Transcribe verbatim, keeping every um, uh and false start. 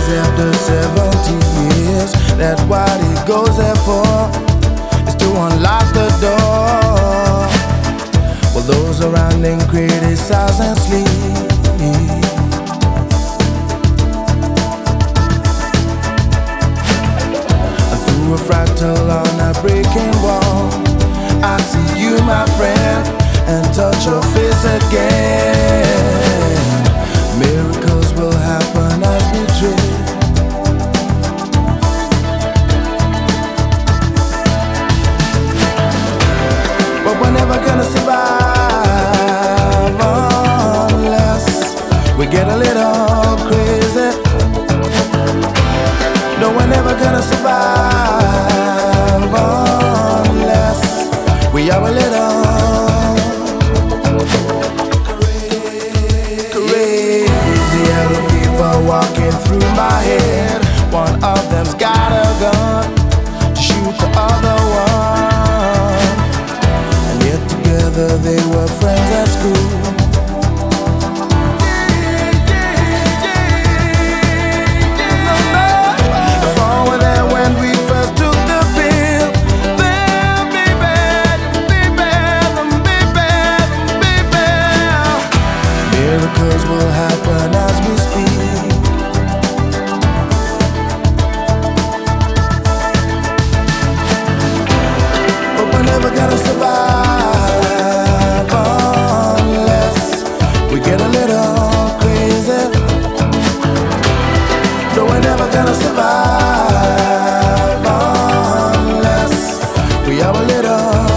after seventy years. That's what he goes there for, is to unlock the door. While those around him criticize and sleep. Through a fractal on a breaking wall, I see you, my friend, and touch your face again. Miracles will happen as we dream. But we're never gonna survive unless we get a little crazy. No, we're never gonna survive unless we are a little crazy. Yellow people walking through my head. One of them's got a gun to shoot the other one, and yet together they were friends at school. Miracles will happen as we speak. But we're never gonna survive unless we get a little crazy. No, we're never gonna survive unless we are a little